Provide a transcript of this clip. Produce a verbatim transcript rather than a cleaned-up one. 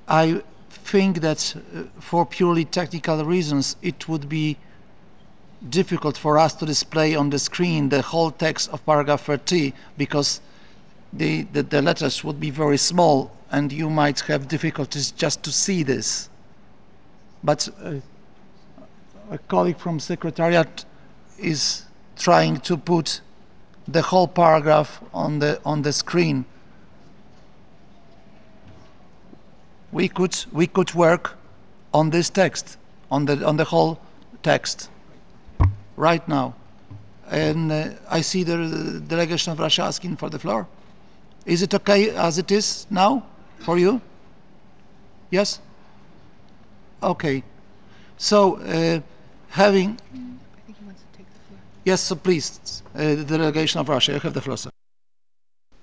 I think that uh, for purely technical reasons, it would be difficult for us to display on the screen the whole text of paragraph thirty, because the, the, the letters would be very small and you might have difficulties just to see this. But uh, a colleague from Secretariat is trying to put the whole paragraph on the on the screen. We could we could work on this text, on the on the whole text right now. And uh, I see the delegation of Russia asking for the floor. Is it okay as it is now for you? Yes? Okay. So uh, having... I think he wants to take the floor. Yes, so please, uh, the delegation of Russia, you have the floor, sir.